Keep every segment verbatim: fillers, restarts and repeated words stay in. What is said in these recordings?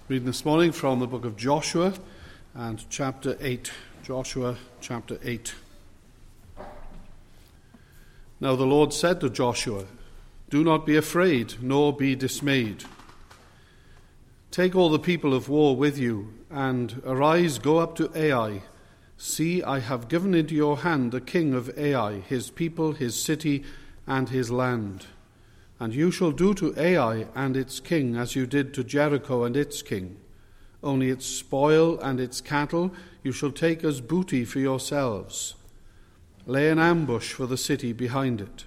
Reading this morning from the book of Joshua and chapter eight. Joshua chapter eight. Now the Lord said to Joshua, "Do not be afraid, nor be dismayed. Take all the people of war with you, and arise, go up to Ai. See, I have given into your hand the king of Ai, his people, his city, and his land. And you shall do to Ai and its king as you did to Jericho and its king. Only its spoil and its cattle you shall take as booty for yourselves. Lay an ambush for the city behind it."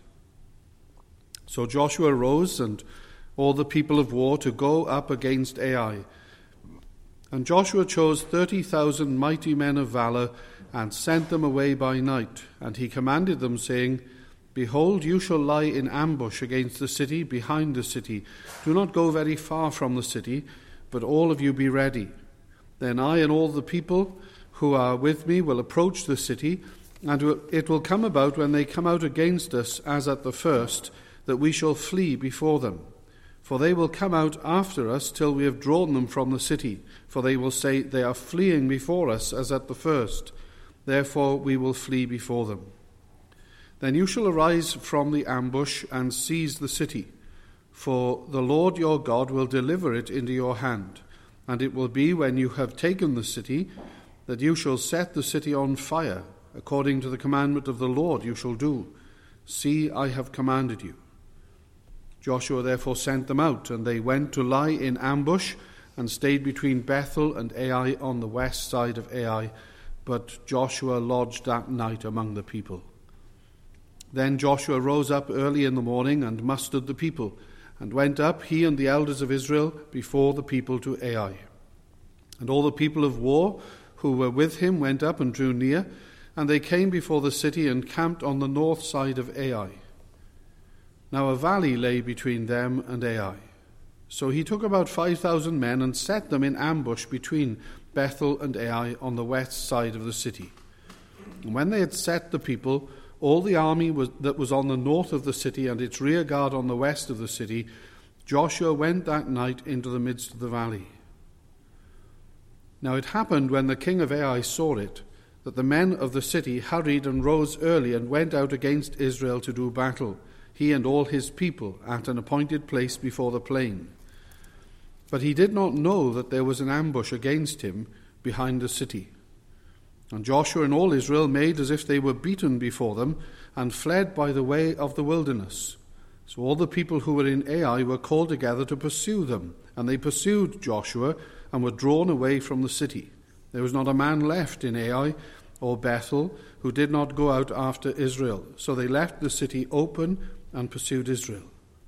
So Joshua rose and all the people of war to go up against Ai. And Joshua chose thirty thousand mighty men of valor and sent them away by night. And he commanded them, saying, "Behold, you shall lie in ambush against the city, behind the city. Do not go very far from the city, but all of you be ready. Then I and all the people who are with me will approach the city, and it will come about when they come out against us as at the first, that we shall flee before them. For they will come out after us till we have drawn them from the city. For they will say, they are fleeing before us as at the first. Therefore we will flee before them. Then you shall arise from the ambush and seize the city, for the Lord your God will deliver it into your hand. And it will be when you have taken the city that you shall set the city on fire, according to the commandment of the Lord you shall do. See, I have commanded you." Joshua therefore sent them out, and they went to lie in ambush and stayed between Bethel and Ai on the west side of Ai. But Joshua lodged that night among the people. Then Joshua rose up early in the morning and mustered the people, and went up, he and the elders of Israel, before the people to Ai. And all the people of war who were with him went up and drew near, and they came before the city and camped on the north side of Ai. Now a valley lay between them and Ai. So he took about five thousand men and set them in ambush between Bethel and Ai on the west side of the city. And when they had set the people, all the army was, that was on the north of the city and its rear guard on the west of the city, Joshua went that night into the midst of the valley. Now it happened when the king of Ai saw it, that the men of the city hurried and rose early and went out against Israel to do battle, he and all his people, at an appointed place before the plain. But he did not know that there was an ambush against him behind the city. And Joshua and all Israel made as if they were beaten before them, and fled by the way of the wilderness. So all the people who were in Ai were called together to pursue them, and they pursued Joshua, and were drawn away from the city. There was not a man left in Ai or Bethel who did not go out after Israel. So they left the city open and pursued Israel.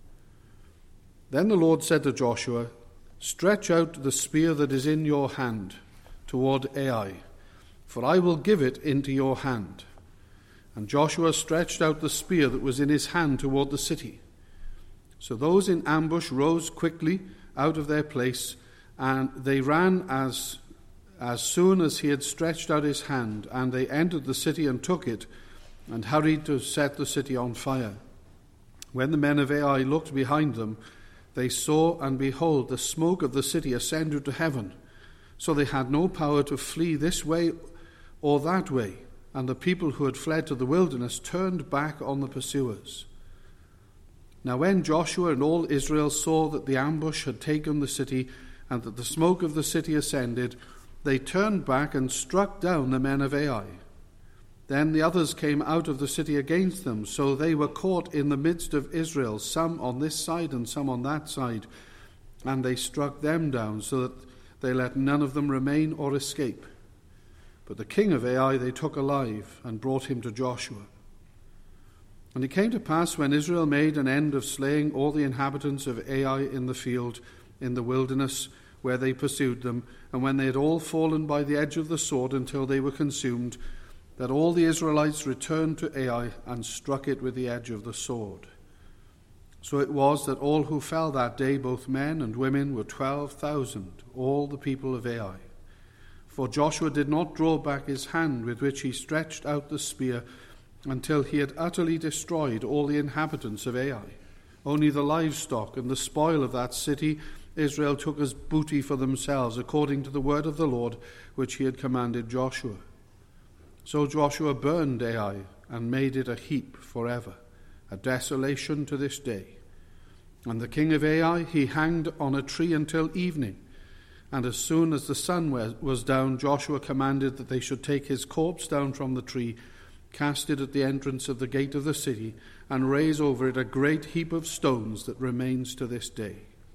Then the Lord said to Joshua, "Stretch out the spear that is in your hand toward Ai, for I will give it into your hand." And Joshua stretched out the spear that was in his hand toward the city. So those in ambush rose quickly out of their place, and they ran as, as soon as he had stretched out his hand, and they entered the city and took it, and hurried to set the city on fire. When the men of Ai looked behind them, they saw, and behold, the smoke of the city ascended to heaven. So they had no power to flee this way or that way, and the people who had fled to the wilderness turned back on the pursuers. Now when Joshua and all Israel saw that the ambush had taken the city, and that the smoke of the city ascended, they turned back and struck down the men of Ai. Then the others came out of the city against them, so they were caught in the midst of Israel, some on this side and some on that side, and they struck them down, so that they let none of them remain or escape. But the king of Ai they took alive and brought him to Joshua. And it came to pass, when Israel made an end of slaying all the inhabitants of Ai in the field, in the wilderness, where they pursued them, and when they had all fallen by the edge of the sword until they were consumed, that all the Israelites returned to Ai and struck it with the edge of the sword. So it was that all who fell that day, both men and women, were twelve thousand, all the people of Ai. For Joshua did not draw back his hand with which he stretched out the spear until he had utterly destroyed all the inhabitants of Ai. Only the livestock and the spoil of that city Israel took as booty for themselves, according to the word of the Lord, which he had commanded Joshua. So Joshua burned Ai and made it a heap forever, a desolation to this day. And the king of Ai he hanged on a tree until evening. And as soon as the sun was down, Joshua commanded that they should take his corpse down from the tree, cast it at the entrance of the gate of the city, and raise over it a great heap of stones that remains to this day.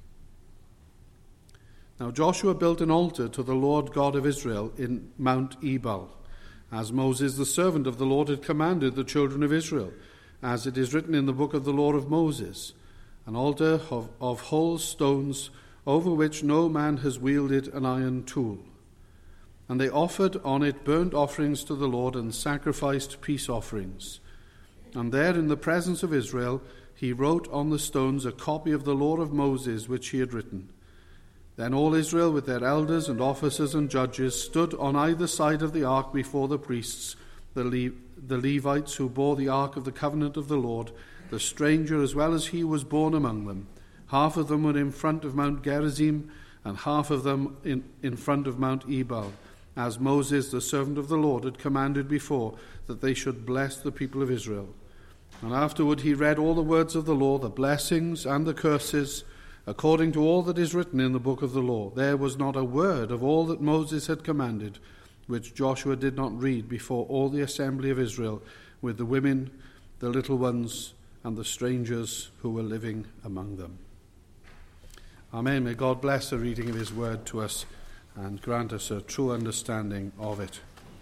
Now Joshua built an altar to the Lord God of Israel in Mount Ebal, as Moses the servant of the Lord had commanded the children of Israel, as it is written in the book of the law of Moses, an altar of, of whole stones, over which no man has wielded an iron tool. And they offered on it burnt offerings to the Lord and sacrificed peace offerings. And there in the presence of Israel he wrote on the stones a copy of the law of Moses which he had written. Then all Israel with their elders and officers and judges stood on either side of the ark before the priests, the, Le- the Levites who bore the ark of the covenant of the Lord, the stranger as well as he was born among them. Half of them were in front of Mount Gerizim, and half of them in, in front of Mount Ebal, as Moses, the servant of the Lord, had commanded before, that they should bless the people of Israel. And afterward he read all the words of the law, the blessings and the curses, according to all that is written in the book of the law. There was not a word of all that Moses had commanded, which Joshua did not read before all the assembly of Israel, with the women, the little ones, and the strangers who were living among them. Amen. May God bless the reading of his word to us and grant us a true understanding of it.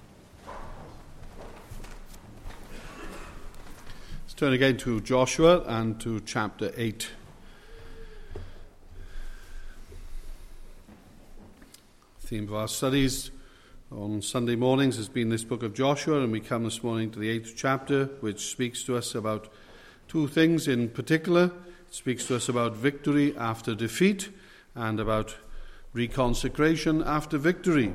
Let's turn again to Joshua and to chapter eight. The theme of our studies on Sunday mornings has been this book of Joshua, and we come this morning to the eighth chapter, which speaks to us about two things in particular. It speaks to us about victory after defeat and about reconsecration after victory.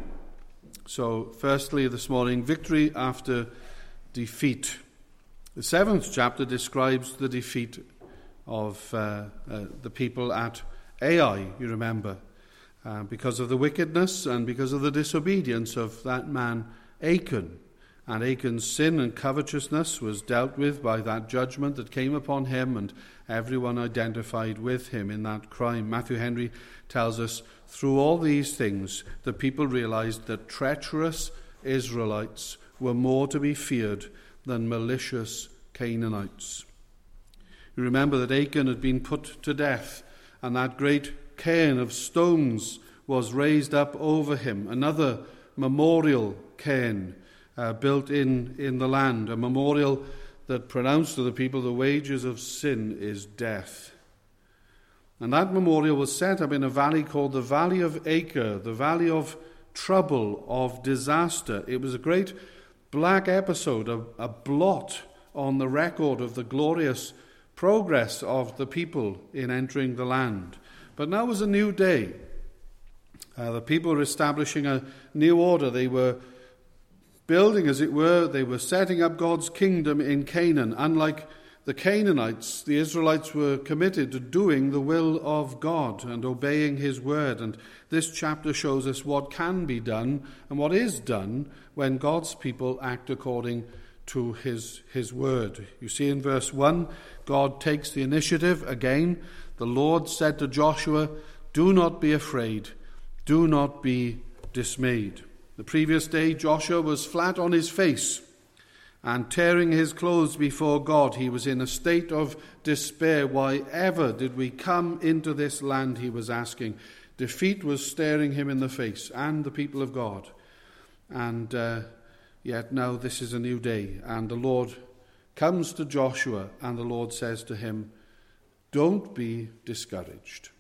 So, firstly, this morning, victory after defeat. The seventh chapter describes the defeat of uh, uh, the people at Ai, you remember, uh, because of the wickedness and because of the disobedience of that man Achan. And Achan's sin and covetousness was dealt with by that judgment that came upon him, and everyone identified with him in that crime. Matthew Henry tells us, through all these things, the people realized that treacherous Israelites were more to be feared than malicious Canaanites. You remember that Achan had been put to death, and that great cairn of stones was raised up over him, another memorial cairn uh, built in, in the land, a memorial that pronounced to the people the wages of sin is death. And that memorial was set up in a valley called the Valley of Acre, the valley of trouble, of disaster. It was a great black episode, a, a blot on the record of the glorious progress of the people in entering the land. But now was a new day. Uh, the people were establishing a new order. They were building, as it were, they were setting up God's kingdom in Canaan. Unlike the Canaanites, the Israelites were committed to doing the will of God and obeying his word. And this chapter shows us what can be done and what is done when God's people act according to his, his word. You see in verse one, God takes the initiative again. The Lord said to Joshua, "Do not be afraid, do not be dismayed." The previous day, Joshua was flat on his face and tearing his clothes before God. He was in a state of despair. Why ever did we come into this land, he was asking. Defeat was staring him in the face, and the people of God. And uh, yet now this is a new day, and the Lord comes to Joshua, and the Lord says to him, "Don't be discouraged."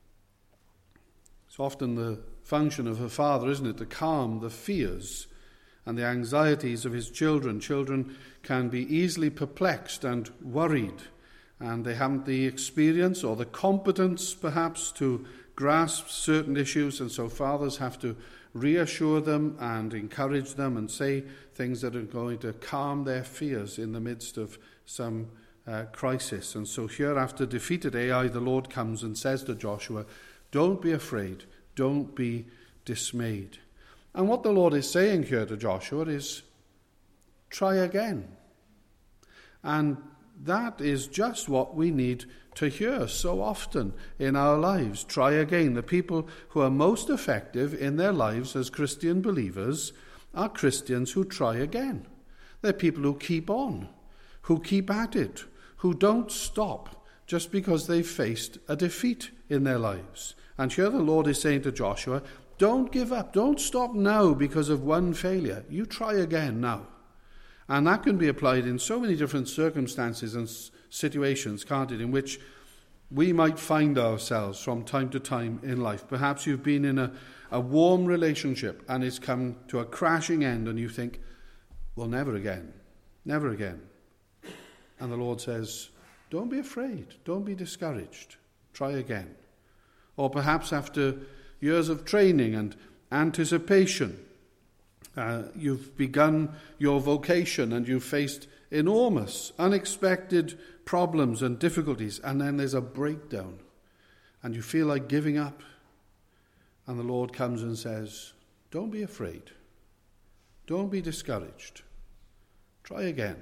It's often the function of a father, isn't it, to calm the fears and the anxieties of his children. Children can be easily perplexed and worried, and they haven't the experience or the competence, perhaps, to grasp certain issues, and so fathers have to reassure them and encourage them and say things that are going to calm their fears in the midst of some uh, crisis. And so here, after defeated Ai, the Lord comes and says to Joshua, Don't be afraid. Don't be dismayed. And what the Lord is saying here to Joshua is, try again. And that is just what we need to hear so often in our lives. Try again. The people who are most effective in their lives as Christian believers are Christians who try again. They're people who keep on, who keep at it, who don't stop just because they've faced a defeat in their lives. And here the Lord is saying to Joshua, don't give up. Don't stop now because of one failure. You try again now. And that can be applied in so many different circumstances and situations, can't it, in which we might find ourselves from time to time in life. Perhaps you've been in a, a warm relationship and it's come to a crashing end and you think, well, never again, never again. And the Lord says, don't be afraid, don't be discouraged, try again. Or perhaps after years of training and anticipation, Uh, you've begun your vocation and you've faced enormous, unexpected problems and difficulties, and then there's a breakdown and you feel like giving up. And the Lord comes and says, don't be afraid. Don't be discouraged. Try again.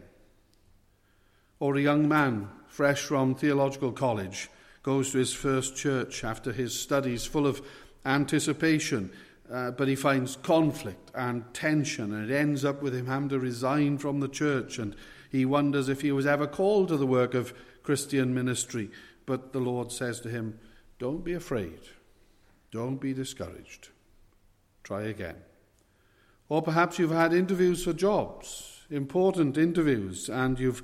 Or a young man, fresh from theological college, goes to his first church after his studies full of anticipation, Uh, but he finds conflict and tension, and it ends up with him having to resign from the church, and he wonders if he was ever called to the work of Christian ministry. But the Lord says to him, don't be afraid, don't be discouraged, try again. Or perhaps you've had interviews for jobs, important interviews, and you've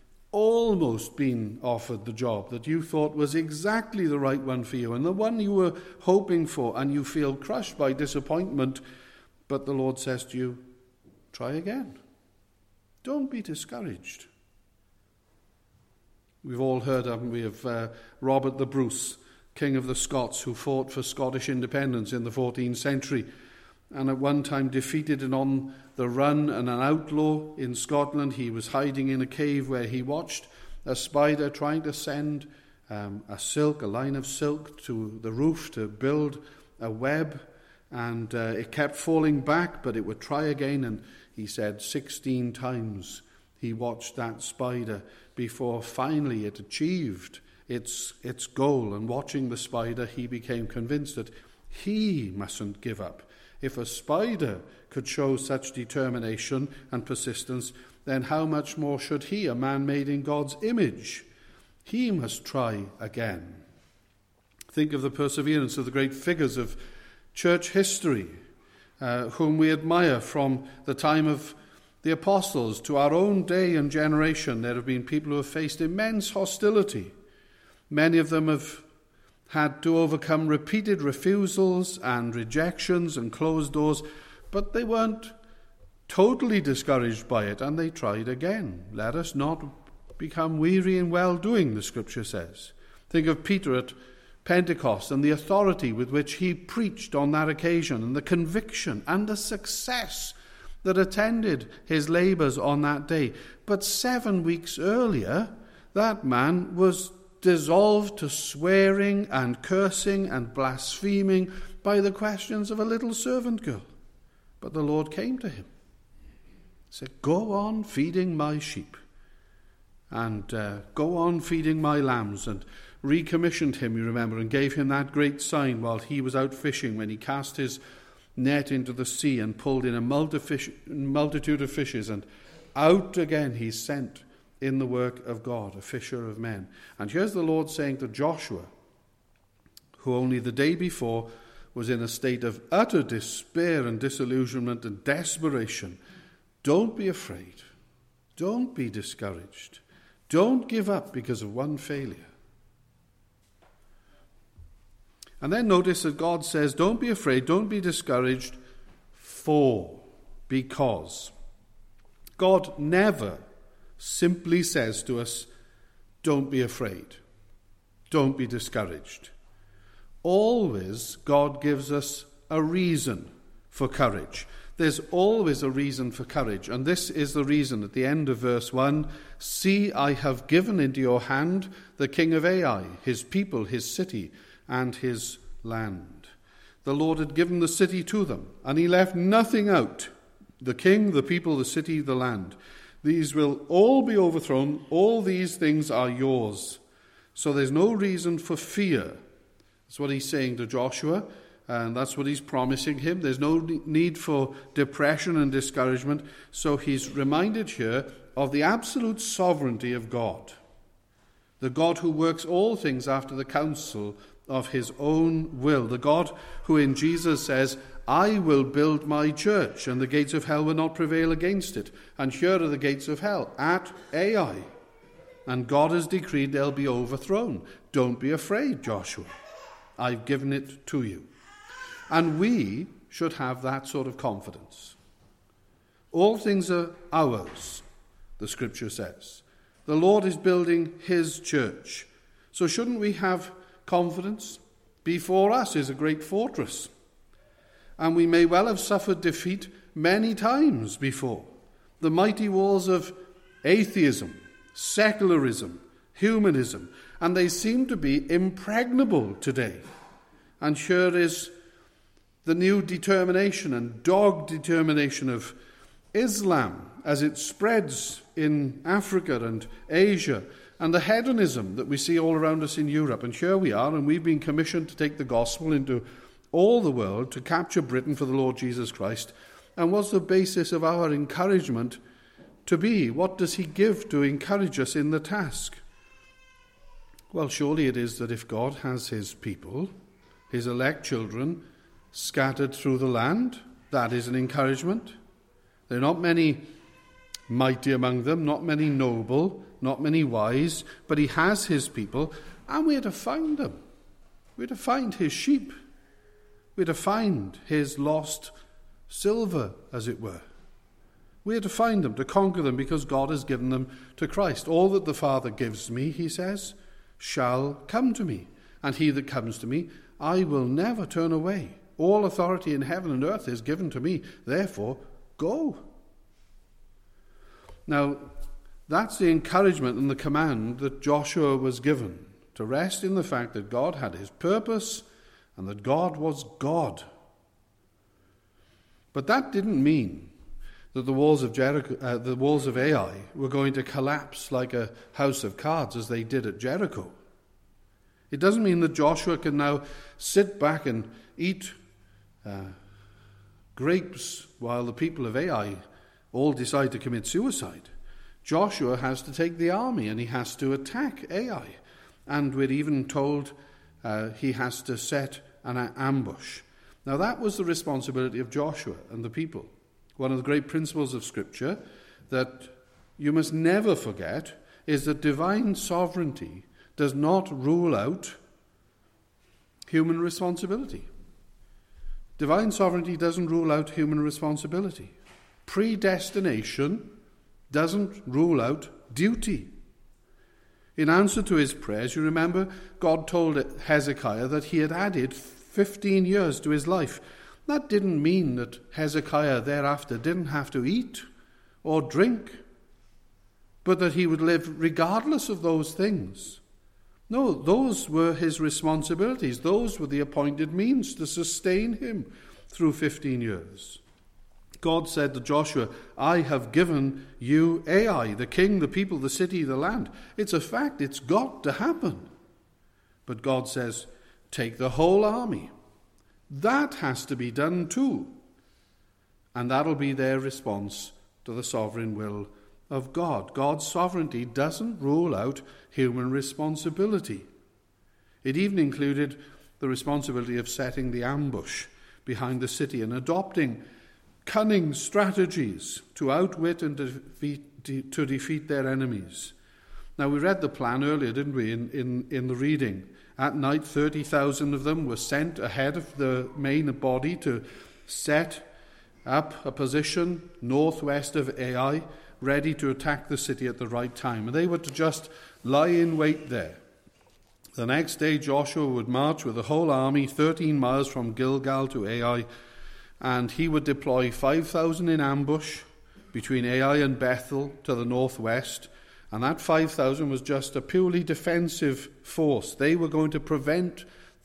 almost been offered the job that you thought was exactly the right one for you and the one you were hoping for, and you feel crushed by disappointment. But the Lord says to you, try again. Don't be discouraged. We've all heard, haven't we, of uh, Robert the Bruce, King of the Scots, who fought for Scottish independence in the fourteenth century, and at one time defeated and on the run and an outlaw in Scotland. He was hiding in a cave where he watched a spider trying to send um, a silk, a line of silk to the roof to build a web, and uh, it kept falling back, but it would try again. And he said sixteen times he watched that spider before finally it achieved its its goal. And watching the spider, he became convinced that he mustn't give up. If a spider could show such determination and persistence, then how much more should he, a man made in God's image? He must try again. Think of the perseverance of the great figures of church history, uh, whom we admire from the time of the apostles to our own day and generation. There have been people who have faced immense hostility. Many of them have had to overcome repeated refusals and rejections and closed doors, but they weren't totally discouraged by it, and they tried again. Let us not become weary in well-doing, the Scripture says. Think of Peter at Pentecost and the authority with which he preached on that occasion, and the conviction and the success that attended his labours on that day. But seven weeks earlier, that man was dissolved to swearing and cursing and blaspheming by the questions of a little servant girl. But the Lord came to him, said, go on feeding my sheep, and uh, go on feeding my lambs, and recommissioned him, you remember, and gave him that great sign while he was out fishing, when he cast his net into the sea and pulled in a multitude of fishes, and out again he sent in the work of God, a fisher of men. And here's the Lord saying to Joshua, who only the day before was in a state of utter despair and disillusionment and desperation, don't be afraid. Don't be discouraged. Don't give up because of one failure. And then notice that God says, don't be afraid, don't be discouraged, for, because. God never simply says to us, don't be afraid, don't be discouraged. Always God gives us a reason for courage. There's always a reason for courage, and this is the reason at the end of verse one. See, I have given into your hand the king of Ai, his people, his city, and his land. The Lord had given the city to them, and he left nothing out. The king, the people, the city, the land. These will all be overthrown. All these things are yours. So there's no reason for fear. That's what he's saying to Joshua, and that's what he's promising him. There's no need for depression and discouragement. So he's reminded here of the absolute sovereignty of God, the God who works all things after the counsel of his own will, the God who in Jesus says, I will build my church, and the gates of hell will not prevail against it. And here are the gates of hell, at Ai. And God has decreed they'll be overthrown. Don't be afraid, Joshua. I've given it to you. And we should have that sort of confidence. All things are ours, the scripture says. The Lord is building his church. So shouldn't we have confidence? Before us is a great fortress. And we may well have suffered defeat many times before. The mighty walls of atheism, secularism, humanism, and they seem to be impregnable today. And here is the new determination and dogged determination of Islam as it spreads in Africa and Asia, and the hedonism that we see all around us in Europe. And here we are, and we've been commissioned to take the gospel into all the world, to capture Britain for the Lord Jesus Christ. And what's the basis of our encouragement to be? What does he give to encourage us in the task? Well, surely it is that if God has his people, his elect children, scattered through the land, that is an encouragement. There are not many mighty among them, not many noble, not many wise, but he has his people, and we are to find them. We are to find his sheep. We are to find his lost silver, as it were. We are to find them, to conquer them, because God has given them to Christ. All that the Father gives me, he says, shall come to me. And he that comes to me, I will never turn away. All authority in heaven and earth is given to me. Therefore, go. Now, that's the encouragement and the command that Joshua was given, to rest in the fact that God had his purpose and that God was God. But that didn't mean that the walls of Jericho, uh, the walls of Ai were going to collapse like a house of cards as they did at Jericho. It doesn't mean that Joshua can now sit back and eat uh, grapes while the people of Ai all decide to commit suicide. Joshua has to take the army and he has to attack Ai. And we're even told uh, he has to set an ambush. Now that was the responsibility of Joshua and the people. One of the great principles of Scripture that you must never forget is that divine sovereignty does not rule out human responsibility. Divine sovereignty doesn't rule out human responsibility. Predestination doesn't rule out duty. In answer to his prayers, you remember, God told Hezekiah that he had added fifteen years to his life. That didn't mean that Hezekiah thereafter didn't have to eat or drink, but that he would live regardless of those things. No, those were his responsibilities. Those were the appointed means to sustain him through fifteen years. God said to Joshua, I have given you Ai, the king, the people, the city, the land. It's a fact. It's got to happen. But God says, take the whole army. That has to be done too. And that'll be their response to the sovereign will of God. God's sovereignty doesn't rule out human responsibility. It even included the responsibility of setting the ambush behind the city and adopting cunning strategies to outwit and defeat, to defeat their enemies. Now, we read the plan earlier, didn't we, in, in, in the reading. At night, thirty thousand of them were sent ahead of the main body to set up a position northwest of Ai, ready to attack the city at the right time. And they were to just lie in wait there. The next day, Joshua would march with the whole army thirteen miles from Gilgal to Ai, and he would deploy five thousand in ambush between Ai and Bethel to the northwest, and that five thousand was just a purely defensive force. They were going to prevent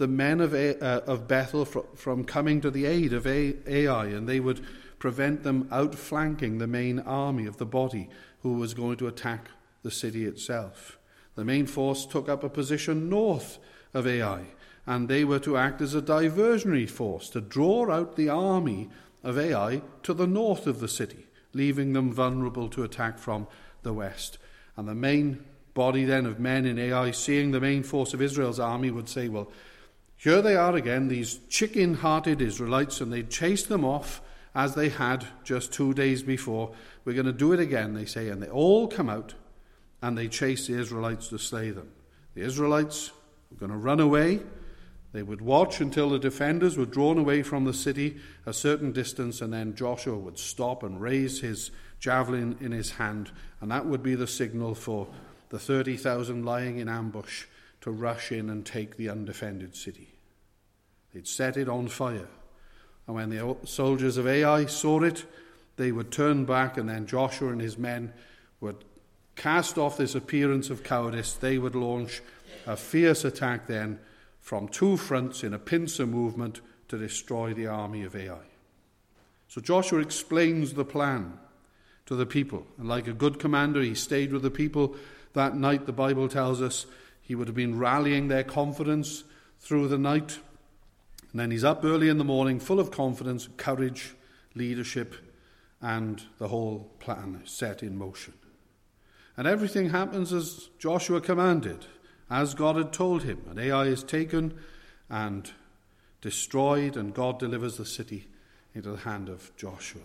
the men of, A- uh, of Bethel fr- from coming to the aid of A- Ai, and they would prevent them outflanking the main army of the body who was going to attack the city itself. The main force took up a position north of Ai, and they were to act as a diversionary force to draw out the army of Ai to the north of the city, leaving them vulnerable to attack from the west. And the main body then of men in Ai, seeing the main force of Israel's army, would say, well, here they are again, these chicken-hearted Israelites, and they'd chase them off as they had just two days before. We're going to do it again, they say, and they all come out and they chase the Israelites to slay them. The Israelites were going to run away. They would watch until the defenders were drawn away from the city a certain distance, and then Joshua would stop and raise his javelin in his hand, and that would be the signal for the thirty thousand lying in ambush to rush in and take the undefended city. They'd set it on fire. And when the soldiers of Ai saw it, they would turn back, and then Joshua and his men would cast off this appearance of cowardice. They would launch a fierce attack then from two fronts in a pincer movement to destroy the army of Ai. So Joshua explains the plan to the people. And like a good commander, he stayed with the people that night. The Bible tells us he would have been rallying their confidence through the night. And then he's up early in the morning, full of confidence, courage, leadership, and the whole plan is set in motion. And everything happens as Joshua commanded, as God had told him. And Ai is taken and destroyed, and God delivers the city into the hand of Joshua.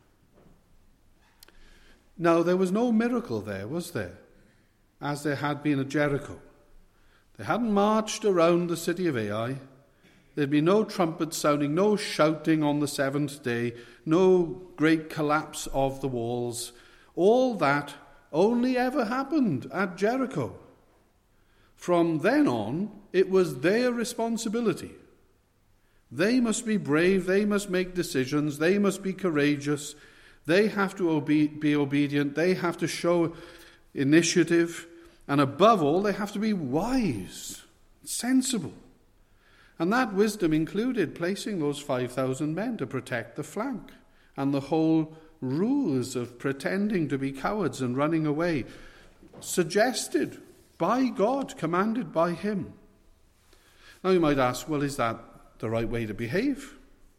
Now, there was no miracle there, was there? As there had been at Jericho. They hadn't marched around the city of Ai. There'd be no trumpets sounding, no shouting on the seventh day, no great collapse of the walls. All that only ever happened at Jericho. From then on, it was their responsibility. They must be brave, they must make decisions, they must be courageous, they have to obe- be obedient, they have to show initiative, and above all, they have to be wise, sensible. And that wisdom included placing those five thousand men to protect the flank, and the whole ruse of pretending to be cowards and running away, suggested by God, commanded by him. Now you might ask, well, is that the right way to behave?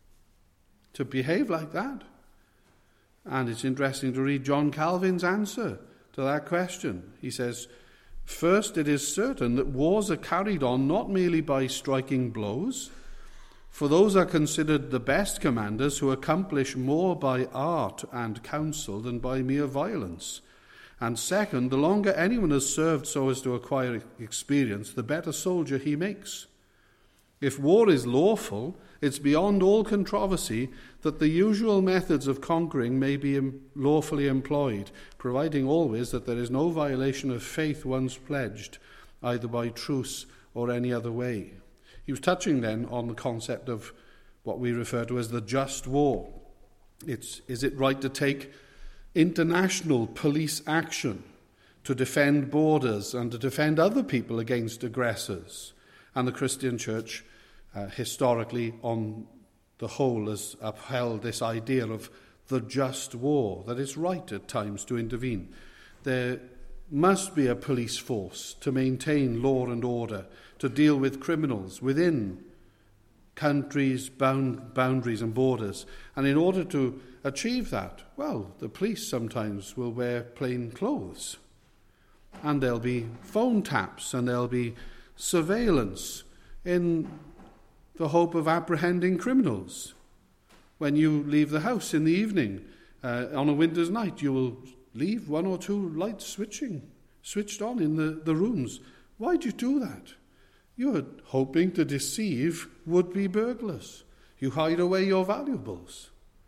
To behave like that? And it's interesting to read John Calvin's answer to that question. He says, first, it is certain that wars are carried on not merely by striking blows, for those are considered the best commanders who accomplish more by art and counsel than by mere violence. And second, the longer anyone has served so as to acquire experience, the better soldier he makes. If war is lawful, it's beyond all controversy that the usual methods of conquering may be lawfully employed, providing always that there is no violation of faith once pledged, either by truce or any other way. He was touching then on the concept of what we refer to as the just war. It's, is it right to take international police action to defend borders and to defend other people against aggressors? And the Christian Church, uh, historically, on the whole, has upheld this idea of the just war, that it's right at times to intervene. There must be a police force to maintain law and order, to deal with criminals within countries' bound, boundaries and borders. And in order to achieve that, well, the police sometimes will wear plain clothes. And there'll be phone taps and there'll be surveillance in the hope of apprehending criminals. When you leave the house in the evening, uh, on a winter's night, you will leave one or two lights switching, switched on in the, the rooms. Why do you do that? You're hoping to deceive would-be burglars. You hide away your valuables.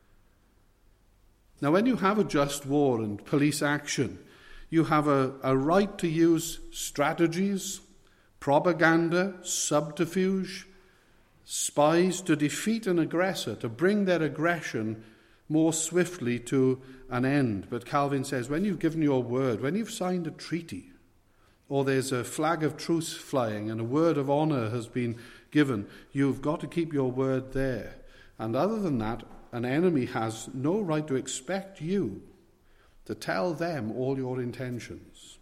Now, when you have a just war and police action, you have a, a right to use strategies, propaganda, subterfuge, spies to defeat an aggressor, to bring their aggression more swiftly to an end. But Calvin says, when you've given your word, when you've signed a treaty, or there's a flag of truce flying and a word of honour has been given. You've got to keep your word there. And other than that, an enemy has no right to expect you to tell them all your intentions.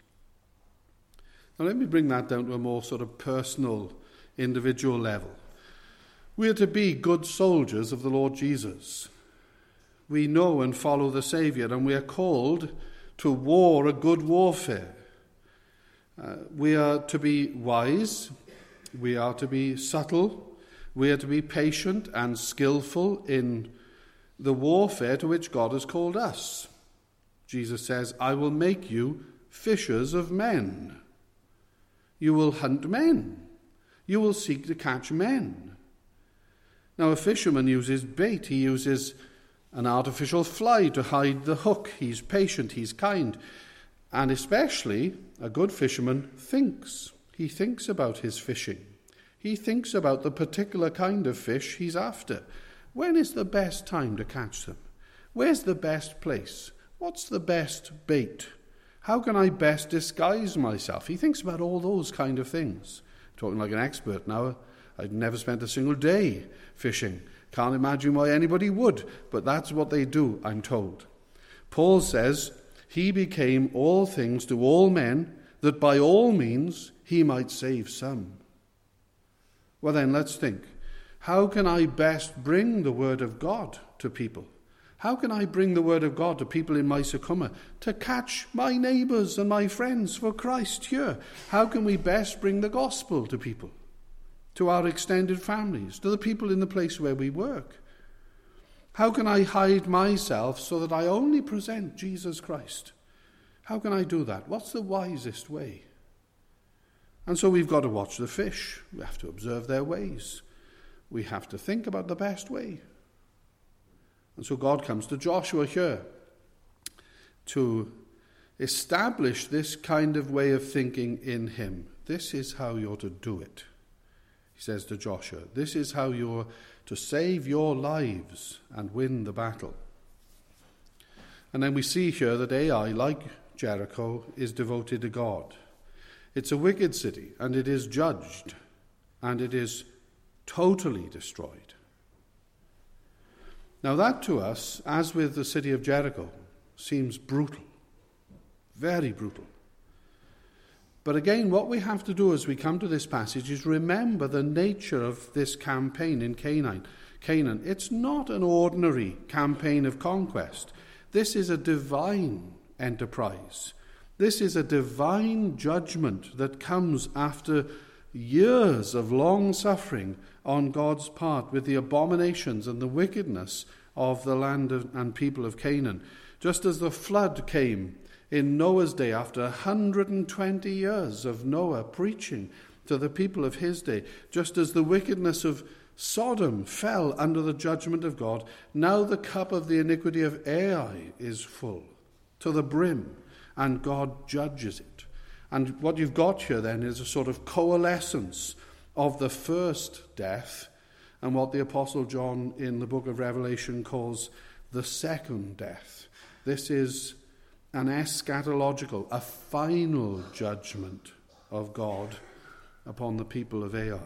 Now let me bring that down to a more sort of personal, individual level. We are to be good soldiers of the Lord Jesus. We know and follow the Saviour, and we are called to war a good warfare. Uh, we are to be wise, we are to be subtle, we are to be patient and skillful in the warfare to which God has called us. Jesus says, I will make you fishers of men. You will hunt men. You will seek to catch men. Now, a fisherman uses bait. He uses an artificial fly to hide the hook. He's patient, he's kind. And especially, a good fisherman thinks. He thinks about his fishing. He thinks about the particular kind of fish he's after. When is the best time to catch them? Where's the best place? What's the best bait? How can I best disguise myself? He thinks about all those kind of things. Talking like an expert now. I've never spent a single day fishing. Can't imagine why anybody would, but that's what they do, I'm told. Paul says, he became all things to all men, that by all means he might save some. Well then, let's think. How can I best bring the word of God to people? How can I bring the word of God to people in Mysucuma to catch my neighbours and my friends for Christ here? How can we best bring the gospel to people, to our extended families, to the people in the place where we work? How can I hide myself so that I only present Jesus Christ? How can I do that? What's the wisest way? And so we've got to watch the fish. We have to observe their ways. We have to think about the best way. And so God comes to Joshua here to establish this kind of way of thinking in him. This is how you're to do it, he says to Joshua. This is how you're to save your lives and win the battle. And then we see here that Ai, like Jericho, is devoted to God. It's a wicked city, and it is judged, and it is totally destroyed. Now that to us, as with the city of Jericho, seems brutal, very brutal. But again, what we have to do as we come to this passage is remember the nature of this campaign in Canaan. Canaan. It's not an ordinary campaign of conquest. This is a divine enterprise. This is a divine judgment that comes after years of long suffering on God's part with the abominations and the wickedness of the land of, and people of Canaan. Just as the flood came in Noah's day after one hundred twenty years of Noah preaching to the people of his day, just as the wickedness of Sodom fell under the judgment of God, now the cup of the iniquity of Ai is full to the brim, and God judges it. And what you've got here then is a sort of coalescence of the first death and what the Apostle John in the book of Revelation calls the second death. This is an eschatological, a final judgment of God upon the people of Ai.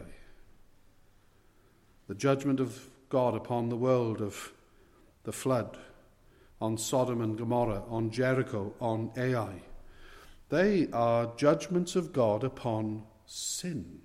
The judgment of God upon the world of the flood, on Sodom and Gomorrah, on Jericho, on Ai. They are judgments of God upon sin.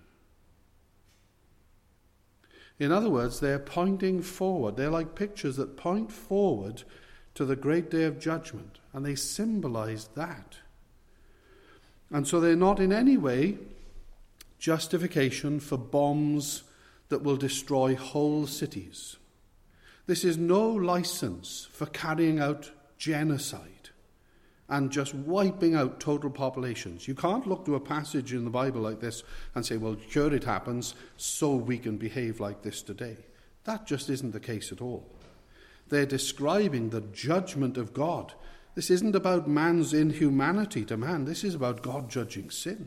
In other words, they're pointing forward. They're like pictures that point forward to the great day of judgment, and they symbolize that. And so they're not in any way justification for bombs that will destroy whole cities. This is no license for carrying out genocide and just wiping out total populations. You can't look to a passage in the Bible like this and say, well, sure it happens, so we can behave like this today. That just isn't the case at all. They're describing the judgment of God. This isn't about man's inhumanity to man. This is about God judging sin.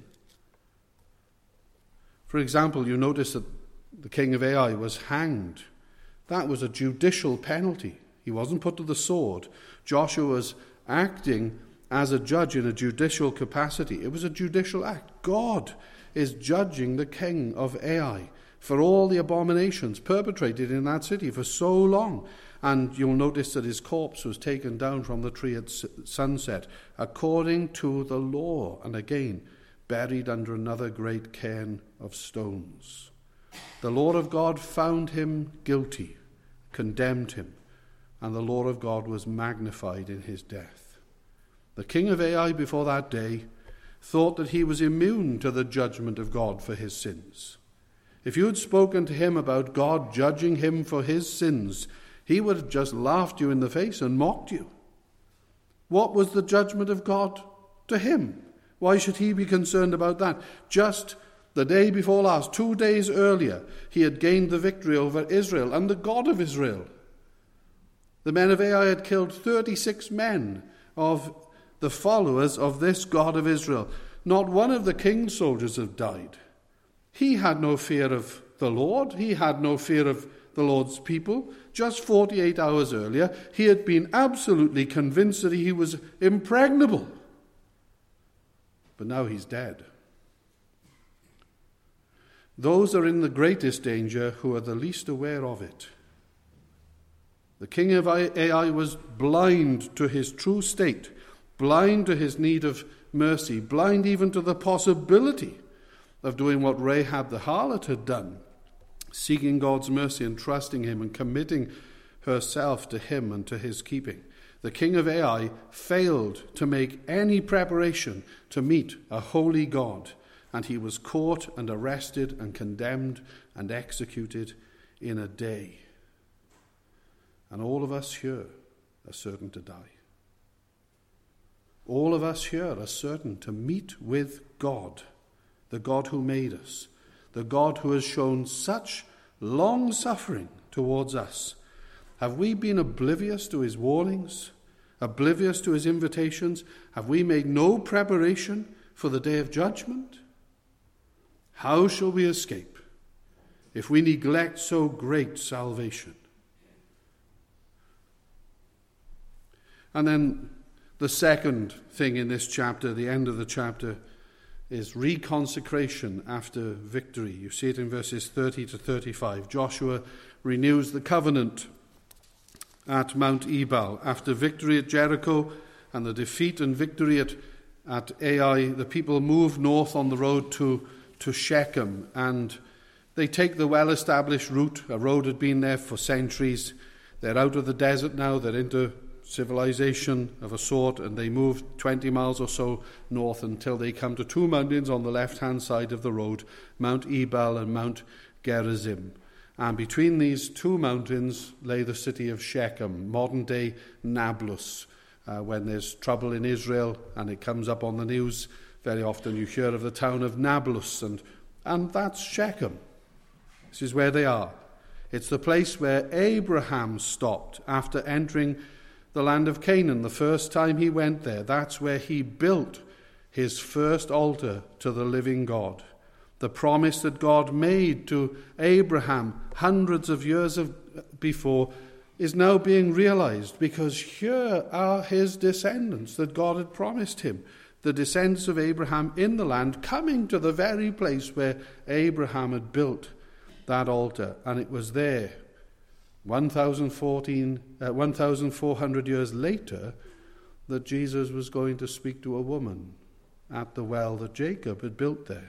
For example, you notice that the king of Ai was hanged. That was a judicial penalty. He wasn't put to the sword. Joshua was acting as a judge in a judicial capacity. It was a judicial act. God is judging the king of Ai for all the abominations perpetrated in that city for so long. And you'll notice that his corpse was taken down from the tree at sunset, according to the law, and again, buried under another great cairn of stones. The Lord of God found him guilty, condemned him, and the Lord of God was magnified in his death. The king of Ai before that day thought that he was immune to the judgment of God for his sins. If you had spoken to him about God judging him for his sins, he would have just laughed you in the face and mocked you. What was the judgment of God to him? Why should he be concerned about that? Just the day before last, two days earlier, he had gained the victory over Israel and the God of Israel. The men of Ai had killed thirty-six men of the followers of this God of Israel. Not one of the king's soldiers had died. He had no fear of the Lord. He had no fear of the Lord's people. Just forty-eight hours earlier, he had been absolutely convinced that he was impregnable. But now he's dead. Those are in the greatest danger who are the least aware of it. The king of Ai was blind to his true state, blind to his need of mercy, blind even to the possibility of doing what Rahab the harlot had done, seeking God's mercy and trusting him and committing herself to him and to his keeping. The king of Ai failed to make any preparation to meet a holy God, and he was caught and arrested and condemned and executed in a day. And all of us here are certain to die. All of us here are certain to meet with God, the God who made us, the God who has shown such long suffering towards us. Have we been oblivious to his warnings, oblivious to his invitations? Have we made no preparation for the day of judgment? How shall we escape if we neglect so great salvation? And then the second thing in this chapter, the end of the chapter, is reconsecration after victory. You see it in verses thirty to thirty-five. Joshua renews the covenant at Mount Ebal. After victory at Jericho and the defeat and victory at, at Ai, the people move north on the road to, to Shechem, and they take the well-established route. A road had been there for centuries. They're out of the desert now. They're into civilization of a sort, and they move twenty miles or so north until they come to two mountains on the left-hand side of the road, Mount Ebal and Mount Gerizim. And between these two mountains lay the city of Shechem, modern-day Nablus. Uh, when there's trouble in Israel and it comes up on the news, very often you hear of the town of Nablus, and, and that's Shechem. This is where they are. It's the place where Abraham stopped after entering the land of Canaan the first time he went there. That's where he built his first altar to the living God. The promise that God made to Abraham hundreds of years of, before is now being realized, because here are his descendants that God had promised him, the descendants of Abraham in the land, coming to the very place where Abraham had built that altar. And it was there, one thousand four hundred years later, that Jesus was going to speak to a woman at the well that Jacob had built there.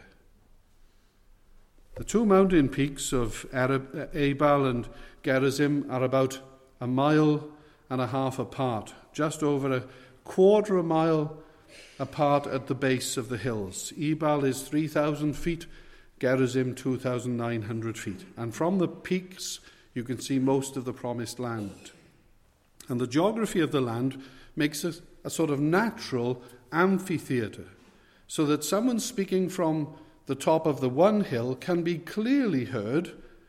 The two mountain peaks of Ebal and Gerizim are about a mile and a half apart, just over a quarter of a mile apart at the base of the hills. Ebal is three thousand feet, Gerizim two thousand nine hundred feet. And from the peaks you can see most of the promised land. And the geography of the land makes a, a sort of natural amphitheatre, so that someone speaking from the top of the one hill can be clearly heard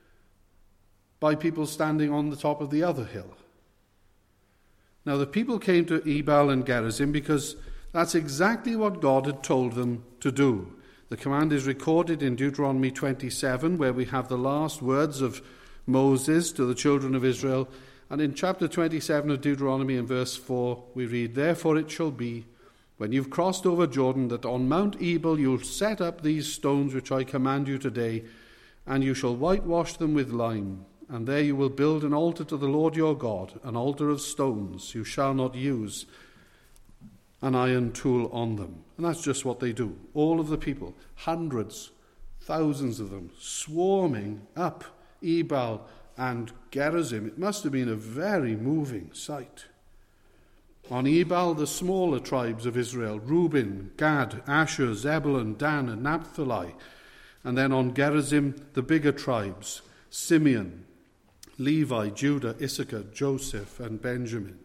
by people standing on the top of the other hill. Now, the people came to Ebal and Gerizim because that's exactly what God had told them to do. The command is recorded in Deuteronomy twenty-seven, where we have the last words of Moses to the children of Israel. And in chapter twenty-seven of Deuteronomy, in verse four, we read, "Therefore it shall be, when you've crossed over Jordan, that on Mount Ebal you'll set up these stones which I command you today, and you shall whitewash them with lime, and there you will build an altar to the Lord your God, an altar of stones. You shall not use an iron tool on them. And that's just what they do. All of the people, hundreds, thousands of them, swarming up Ebal and Gerizim. It must have been a very moving sight. On Ebal, the smaller tribes of Israel, Reuben, Gad, Asher, Zebulun, Dan, and Naphtali. And then on Gerizim, the bigger tribes, Simeon, Levi, Judah, Issachar, Joseph, and Benjamin.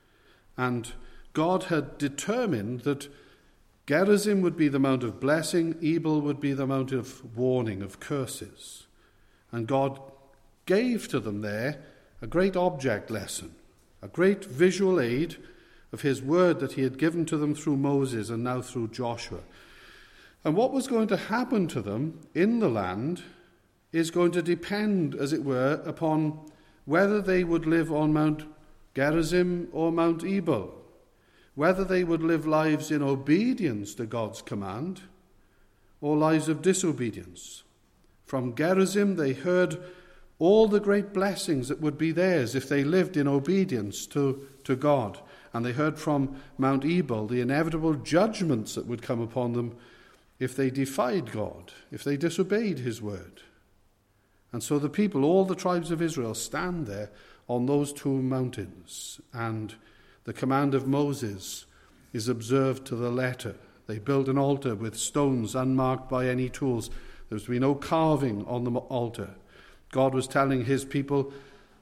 And God had determined that Gerizim would be the mount of blessing, Ebal would be the mount of warning, of curses. And God gave to them there a great object lesson, a great visual aid of his word that he had given to them through Moses and now through Joshua. And what was going to happen to them in the land is going to depend, as it were, upon whether they would live on Mount Gerizim or Mount Ebal, whether they would live lives in obedience to God's command or lives of disobedience. From Gerizim they heard all the great blessings that would be theirs if they lived in obedience to, to God. And they heard from Mount Ebal the inevitable judgments that would come upon them if they defied God, if they disobeyed his word. And so the people, all the tribes of Israel, stand there on those two mountains, and the command of Moses is observed to the letter. They build an altar with stones unmarked by any tools. There was to be no carving on the altar. God was telling his people,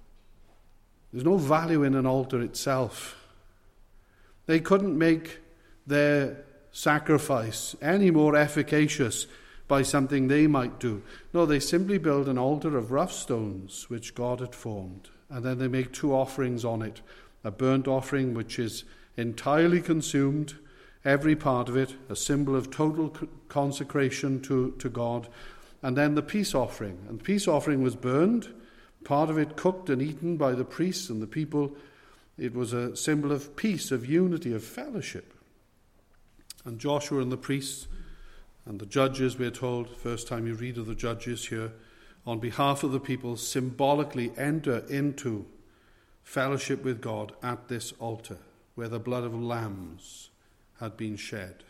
there's no value in an altar itself. They couldn't make their sacrifice any more efficacious by something they might do. No, they simply build an altar of rough stones which God had formed, and then they make two offerings on it. A burnt offering which is entirely consumed, every part of it, a symbol of total consecration to, to God, and then the peace offering. And the peace offering was burned, part of it cooked and eaten by the priests and the people. It was a symbol of peace, of unity, of fellowship. And Joshua and the priests and the judges, we're told, first time you read of the judges here, on behalf of the people, symbolically enter into fellowship with God at this altar where the blood of lambs had been shed.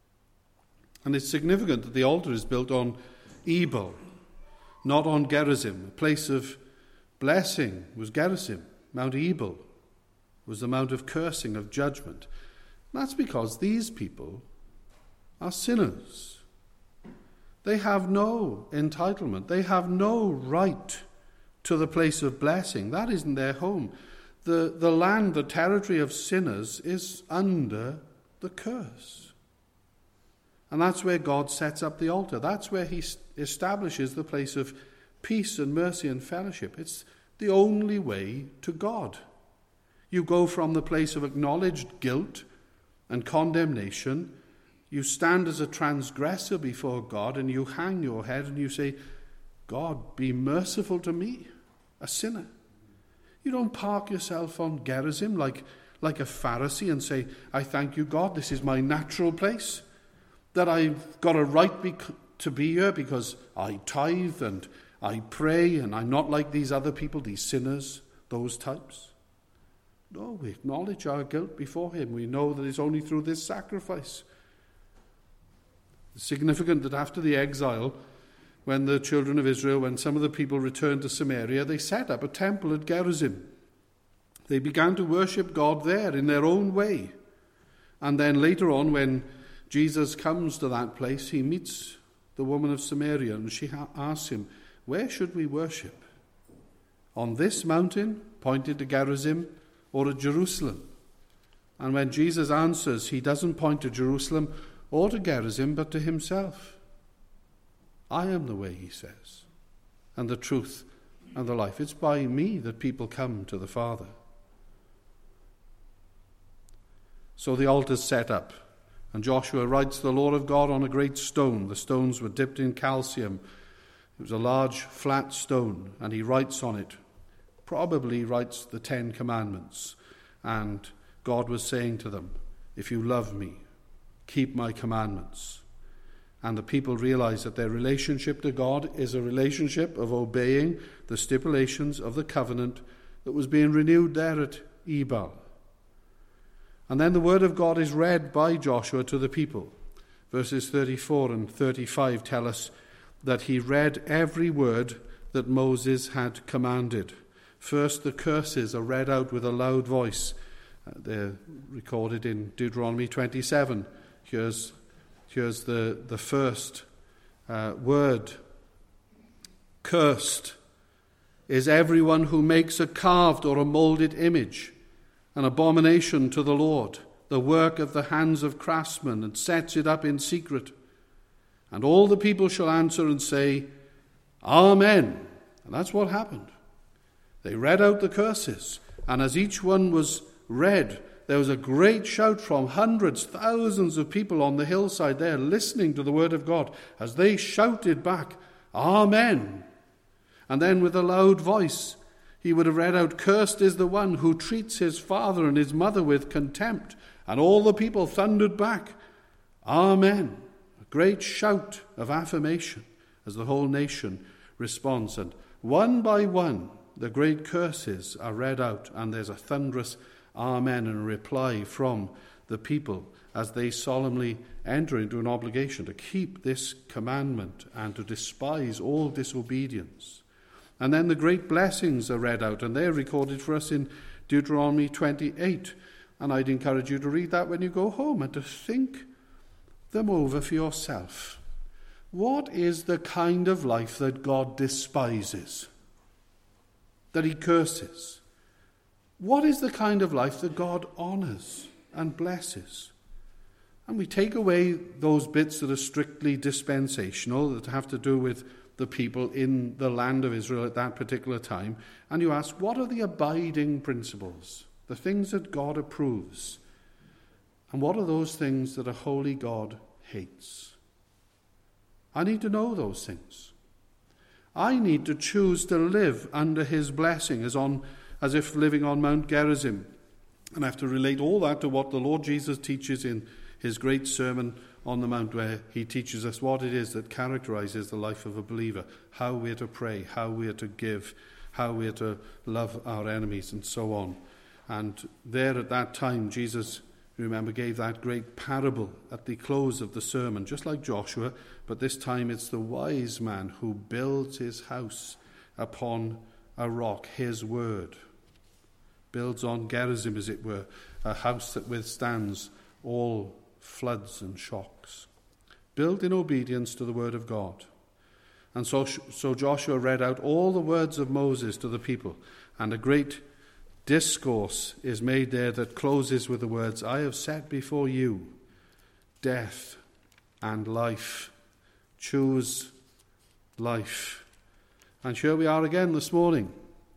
And it's significant that the altar is built on Ebal, not on Gerizim. A place of blessing was Gerizim. Mount Ebal was the mount of cursing, of judgment. And that's because these people are sinners. They have no entitlement. They have no right to the place of blessing. That isn't their home. The, the land, the territory of sinners is under the curse. And that's where God sets up the altar. That's where he establishes the place of peace and mercy and fellowship. It's the only way to God. You go from the place of acknowledged guilt and condemnation. You stand as a transgressor before God and you hang your head and you say, God, be merciful to me, a sinner. You don't park yourself on Gerizim like, like a Pharisee and say, I thank you, God, this is my natural place, that I've got a right be- to be here because I tithe and I pray and I'm not like these other people, these sinners, those types. No, we acknowledge our guilt before him. We know that it's only through this sacrifice. It's significant that after the exile, when the children of Israel, when some of the people returned to Samaria, they set up a temple at Gerizim. They began to worship God there in their own way. And then later on, when Jesus comes to that place, he meets the woman of Samaria and she asks him, where should we worship? On this mountain, pointed to Gerizim, or at Jerusalem? And when Jesus answers, he doesn't point to Jerusalem or to Gerizim, but to himself. I am the way, he says, and the truth and the life. It's by me that people come to the Father. So the altar's set up, and Joshua writes the law of God on a great stone. The stones were dipped in calcium. It was a large, flat stone, and he writes on it, probably writes the Ten Commandments. And God was saying to them, if you love me, keep my commandments. And the people realized that their relationship to God is a relationship of obeying the stipulations of the covenant that was being renewed there at Ebal. And then the word of God is read by Joshua to the people. Verses thirty-four and thirty-five tell us that he read every word that Moses had commanded. First, the curses are read out with a loud voice. Uh, they're recorded in Deuteronomy twenty-seven. Here's, here's the, the first uh, word. Cursed is everyone who makes a carved or a molded image, an abomination to the Lord, the work of the hands of craftsmen, and sets it up in secret. And all the people shall answer and say, Amen. And that's what happened. They read out the curses, and as each one was read, there was a great shout from hundreds, thousands of people on the hillside there listening to the word of God as they shouted back, Amen. And then with a loud voice, he would have read out, Cursed is the one who treats his father and his mother with contempt. And all the people thundered back, Amen. A great shout of affirmation as the whole nation responds. And one by one, the great curses are read out, and there's a thunderous Amen and a reply from the people as they solemnly enter into an obligation to keep this commandment and to despise all disobedience. And then the great blessings are read out, and they're recorded for us in Deuteronomy twenty-eight. And I'd encourage you to read that when you go home and to think them over for yourself. What is the kind of life that God despises, that he curses? What is the kind of life that God honors and blesses? And we take away those bits that are strictly dispensational, that have to do with the people in the land of Israel at that particular time, and you ask, what are the abiding principles, the things that God approves? And what are those things that a holy God hates? I need to know those things. I need to choose to live under his blessing as on as if living on Mount Gerizim. And I have to relate all that to what the Lord Jesus teaches in his great Sermon on the Mount, where he teaches us what it is that characterizes the life of a believer, how we are to pray, how we are to give, how we are to love our enemies, and so on. And there at that time, Jesus, remember, gave that great parable at the close of the sermon, just like Joshua, but this time it's the wise man who builds his house upon a rock, his word. Builds on Gerizim, as it were, a house that withstands all floods and shocks. Built in obedience to the word of God. And so, so Joshua read out all the words of Moses to the people, and a great discourse is made there that closes with the words, I have set before you death and life. Choose life. And here we are again this morning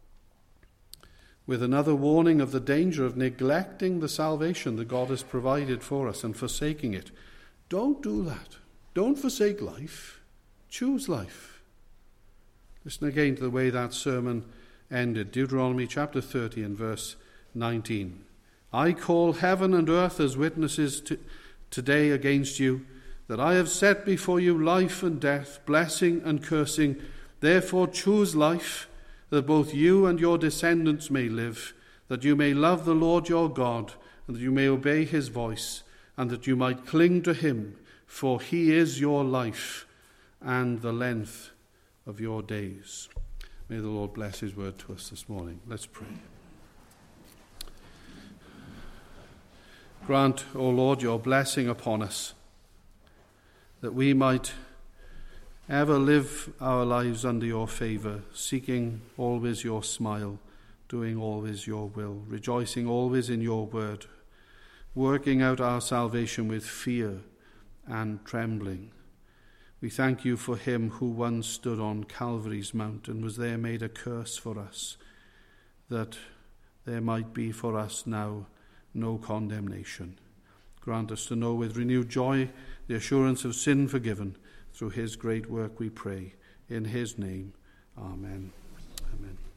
with another warning of the danger of neglecting the salvation that God has provided for us and forsaking it. Don't do that. Don't forsake life. Choose life. Listen again to the way that sermon ended. Deuteronomy chapter thirty and verse nineteen. I call heaven and earth as witnesses to, today against you, that I have set before you life and death, blessing and cursing. Therefore choose life, that both you and your descendants may live, that you may love the Lord your God, and that you may obey his voice, and that you might cling to him, for he is your life and the length of your days. May the Lord bless his word to us this morning. Let's pray. Grant, O Lord, your blessing upon us, that we might ever live our lives under your favour, seeking always your smile, doing always your will, rejoicing always in your word, working out our salvation with fear and trembling. We thank you for him who once stood on Calvary's mount and was there made a curse for us, that there might be for us now no condemnation. Grant us to know with renewed joy the assurance of sin forgiven. Through his great work we pray. In his name, amen. Amen.